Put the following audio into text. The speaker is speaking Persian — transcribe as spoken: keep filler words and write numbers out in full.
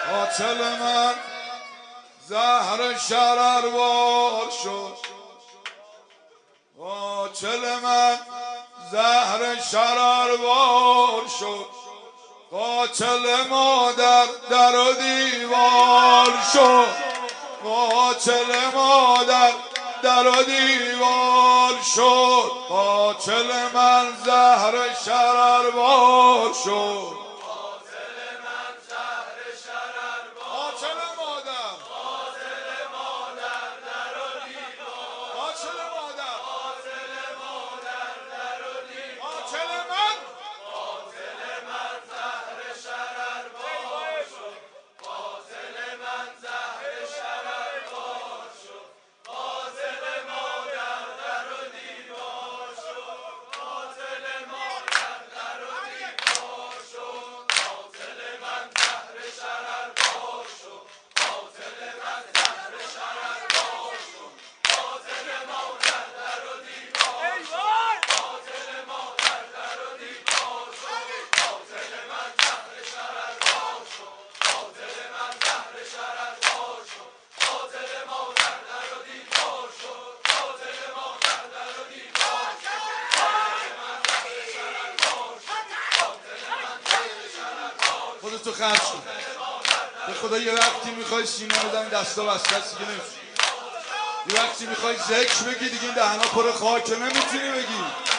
قاتل من زهر شرروار شد، قاتل من زهر شرروار شد، قاتل مادر در و دیوار شد، قاتل مادر در و دیوار شد، قاتل من زهر شرروار شد. خودتو خرج کن به خدا. یه وقتی میخوای سینه بزنی دستا بسته است دیگه نمیتونی. یه وقتی میخوای ذکر بگی دیگه این دهنا پر خاکه نمیتونی بگی.